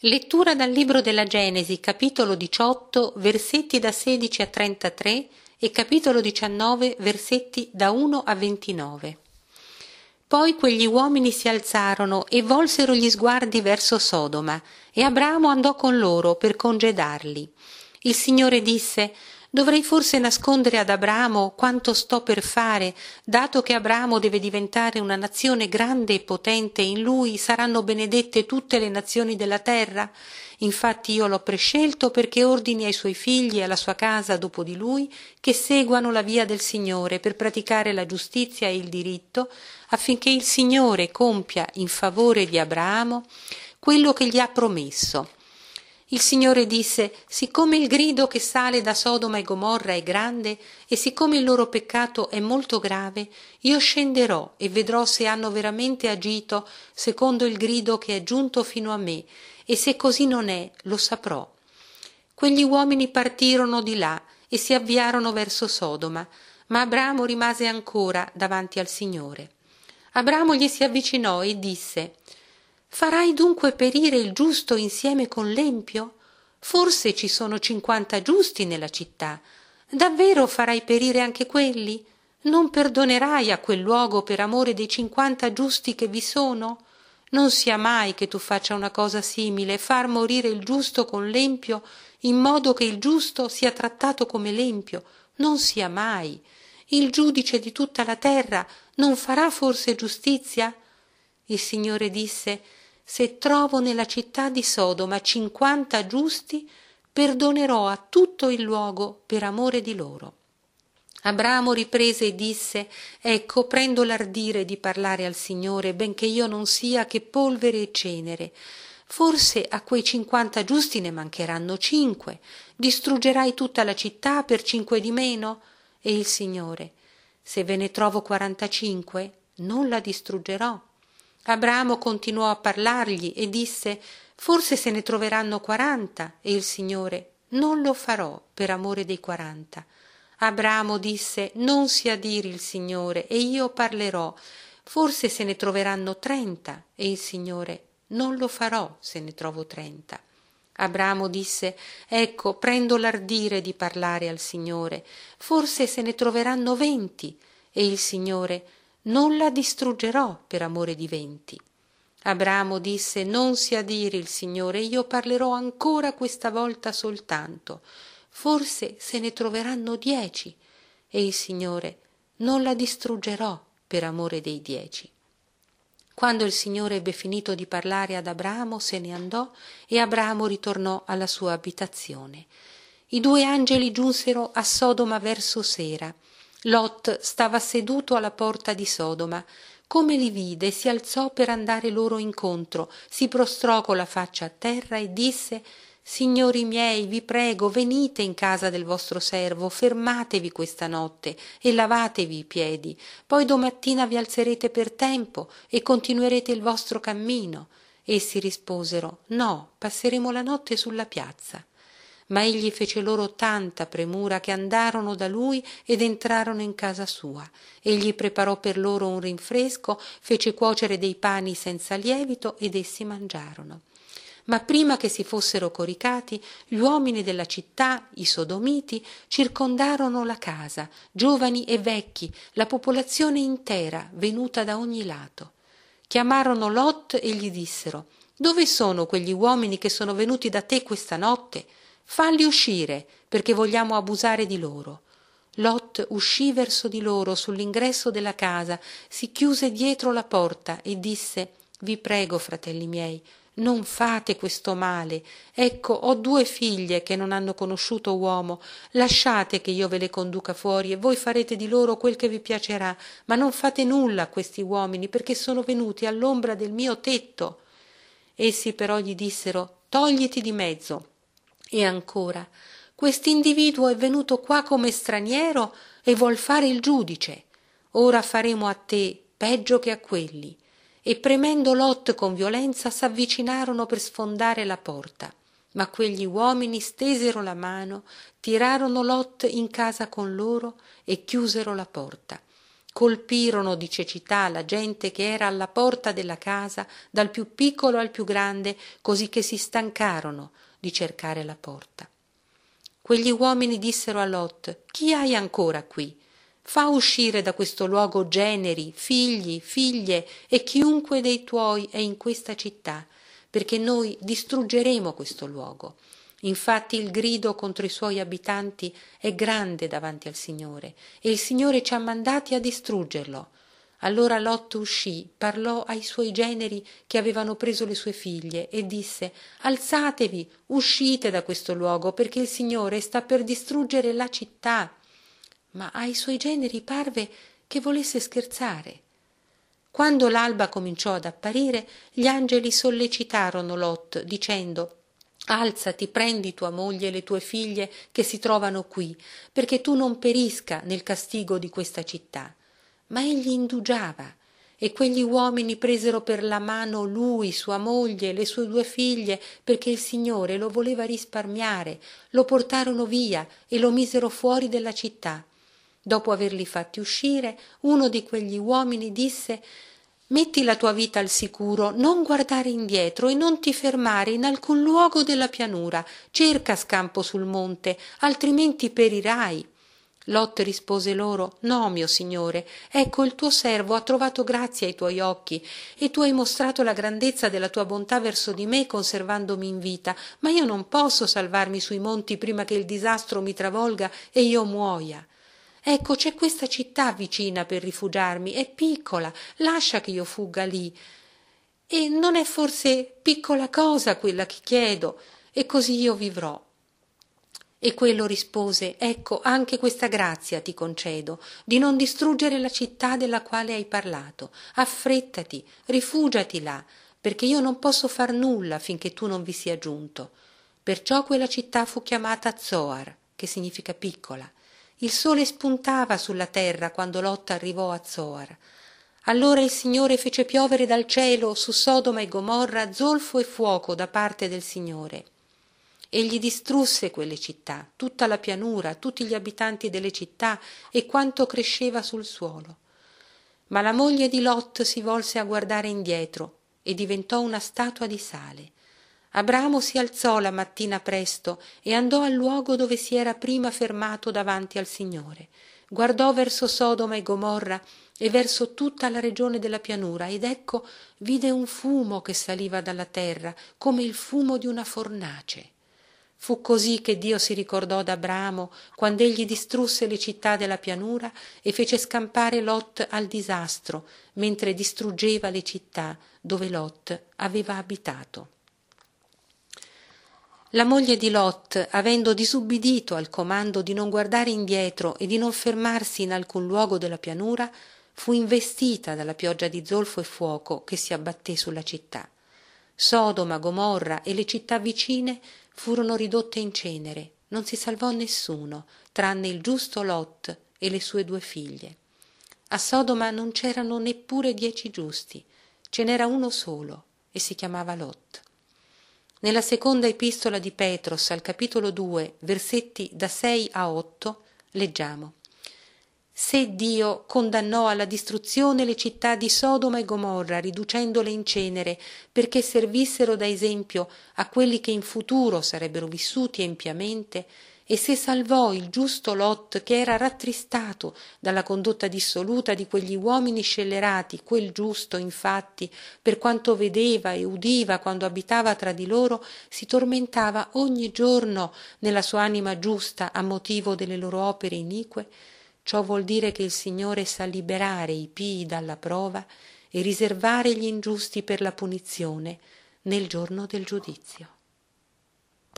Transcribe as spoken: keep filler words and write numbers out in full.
Lettura dal libro della Genesi, capitolo diciotto, versetti da sedici a trentatré e capitolo diciannove, versetti da uno a ventinove. Poi quegli uomini si alzarono e volsero gli sguardi verso Sodoma, e Abramo andò con loro per congedarli. Il Signore disse: «Dovrei forse nascondere ad Abramo quanto sto per fare, dato che Abramo deve diventare una nazione grande e potente, e in lui saranno benedette tutte le nazioni della terra? Infatti io l'ho prescelto perché ordini ai suoi figli e alla sua casa dopo di lui che seguano la via del Signore per praticare la giustizia e il diritto, affinché il Signore compia in favore di Abramo quello che gli ha promesso». Il Signore disse: «Siccome il grido che sale da Sodoma e Gomorra è grande, e siccome il loro peccato è molto grave, io scenderò e vedrò se hanno veramente agito secondo il grido che è giunto fino a me, e se così non è, lo saprò». Quegli uomini partirono di là e si avviarono verso Sodoma, ma Abramo rimase ancora davanti al Signore. Abramo gli si avvicinò e disse: «Farai dunque perire il giusto insieme con l'empio? Forse ci sono cinquanta giusti nella città. Davvero farai perire anche quelli? Non perdonerai a quel luogo per amore dei cinquanta giusti che vi sono? Non sia mai che tu faccia una cosa simile, far morire il giusto con l'empio, in modo che il giusto sia trattato come l'empio. Non sia mai. Il giudice di tutta la terra non farà forse giustizia?» Il Signore disse: «Se trovo nella città di Sodoma cinquanta giusti, perdonerò a tutto il luogo per amore di loro». Abramo riprese e disse: «Ecco, prendo l'ardire di parlare al Signore, benché io non sia che polvere e cenere. Forse a quei cinquanta giusti ne mancheranno cinque. Distruggerai tutta la città per cinque di meno?» E il Signore: «Se ve ne trovo quarantacinque, non la distruggerò». Abramo continuò a parlargli e disse: «Forse se ne troveranno quaranta», e il Signore: «Non lo farò per amore dei quaranta». Abramo disse: «Non sia dire il Signore, e io parlerò. Forse se ne troveranno trenta», e il Signore: «Non lo farò se ne trovo trenta». Abramo disse: «Ecco, prendo l'ardire di parlare al Signore. Forse se ne troveranno venti», e il Signore: «Non la distruggerò per amore di venti». Abramo disse: «Non sia dire il Signore, io parlerò ancora questa volta soltanto. Forse se ne troveranno dieci», e il Signore: «Non la distruggerò per amore dei dieci». Quando il Signore ebbe finito di parlare ad Abramo, se ne andò e Abramo ritornò alla sua abitazione. I due angeli giunsero a Sodoma verso sera. Lot stava seduto alla porta di Sodoma. Come li vide, si alzò per andare loro incontro, si prostrò con la faccia a terra e disse: «Signori miei, vi prego, venite in casa del vostro servo, fermatevi questa notte e lavatevi i piedi, poi domattina vi alzerete per tempo e continuerete il vostro cammino». Essi risposero: «No, passeremo la notte sulla piazza». Ma egli fece loro tanta premura che andarono da lui ed entrarono in casa sua. Egli preparò per loro un rinfresco, fece cuocere dei pani senza lievito ed essi mangiarono. Ma prima che si fossero coricati, gli uomini della città, i sodomiti, circondarono la casa, giovani e vecchi, la popolazione intera, venuta da ogni lato. Chiamarono Lot e gli dissero: «Dove sono quegli uomini che sono venuti da te questa notte? Falli uscire, perché vogliamo abusare di loro». Lot uscì verso di loro sull'ingresso della casa, si chiuse dietro la porta e disse: «Vi prego, fratelli miei, non fate questo male. Ecco, ho due figlie che non hanno conosciuto uomo. Lasciate che io ve le conduca fuori e voi farete di loro quel che vi piacerà, ma non fate nulla a questi uomini, perché sono venuti all'ombra del mio tetto». Essi però gli dissero: «Togliti di mezzo». E ancora: «Quest'individuo è venuto qua come straniero e vuol fare il giudice. Ora faremo a te peggio che a quelli». E premendo Lot con violenza s'avvicinarono per sfondare la porta. Ma quegli uomini stesero la mano, tirarono Lot in casa con loro e chiusero la porta. colpirono di cecità la gente che era alla porta della casa, dal più piccolo al più grande, così che si stancarono di cercare la porta. Quegli uomini dissero a Lot: «Chi hai ancora qui? Fa uscire da questo luogo generi, figli, figlie e chiunque dei tuoi è in questa città, perché noi distruggeremo questo luogo». Infatti il grido contro i suoi abitanti è grande davanti al Signore, e il Signore ci ha mandati a distruggerlo. Allora Lot uscì, parlò ai suoi generi che avevano preso le sue figlie e disse: «Alzatevi, uscite da questo luogo, perché il Signore sta per distruggere la città». Ma ai suoi generi parve che volesse scherzare. Quando l'alba cominciò ad apparire, gli angeli sollecitarono Lot, dicendo: «Alzati, prendi tua moglie e le tue figlie che si trovano qui, perché tu non perisca nel castigo di questa città». Ma egli indugiava, e quegli uomini presero per la mano lui, sua moglie, le sue due figlie, perché il Signore lo voleva risparmiare, lo portarono via e lo misero fuori della città. Dopo averli fatti uscire, uno di quegli uomini disse: «Metti la tua vita al sicuro, non guardare indietro e non ti fermare in alcun luogo della pianura, cerca scampo sul monte, altrimenti perirai». Lot rispose loro: «No, mio signore, ecco il tuo servo ha trovato grazia ai tuoi occhi, e tu hai mostrato la grandezza della tua bontà verso di me conservandomi in vita, ma io non posso salvarmi sui monti prima che il disastro mi travolga e io muoia. Ecco, c'è questa città vicina per rifugiarmi, è piccola, lascia che io fugga lì. E non è forse piccola cosa quella che chiedo, e così io vivrò». E quello rispose: «Ecco, anche questa grazia ti concedo, di non distruggere la città della quale hai parlato. Affrettati, rifugiati là, perché io non posso far nulla finché tu non vi sia giunto». Perciò quella città fu chiamata Zoar, che significa piccola. Il sole spuntava sulla terra quando Lot arrivò a Zoar. Allora il Signore fece piovere dal cielo su Sodoma e Gomorra zolfo e fuoco da parte del Signore. Egli distrusse quelle città, tutta la pianura, tutti gli abitanti delle città e quanto cresceva sul suolo. Ma la moglie di Lot si volse a guardare indietro e diventò una statua di sale. Abramo si alzò la mattina presto e andò al luogo dove si era prima fermato davanti al Signore. Guardò verso Sodoma e Gomorra e verso tutta la regione della pianura, ed ecco vide un fumo che saliva dalla terra come il fumo di una fornace. Fu così che Dio si ricordò d'Abramo quando egli distrusse le città della pianura e fece scampare Lot al disastro, mentre distruggeva le città dove Lot aveva abitato. La moglie di Lot, avendo disubbidito al comando di non guardare indietro e di non fermarsi in alcun luogo della pianura, fu investita dalla pioggia di zolfo e fuoco che si abbatté sulla città. Sodoma, Gomorra e le città vicine furono ridotte in cenere, non si salvò nessuno, tranne il giusto Lot e le sue due figlie. A Sodoma non c'erano neppure dieci giusti, ce n'era uno solo e si chiamava Lot. Nella seconda epistola di Petros, al capitolo due, versetti da sei a otto, leggiamo: «Se Dio condannò alla distruzione le città di Sodoma e Gomorra, riducendole in cenere, perché servissero da esempio a quelli che in futuro sarebbero vissuti empiamente, e se salvò il giusto Lot, che era rattristato dalla condotta dissoluta di quegli uomini scellerati, quel giusto, infatti, per quanto vedeva e udiva quando abitava tra di loro, si tormentava ogni giorno nella sua anima giusta a motivo delle loro opere inique, ciò vuol dire che il Signore sa liberare i pii dalla prova e riservare gli ingiusti per la punizione nel giorno del giudizio».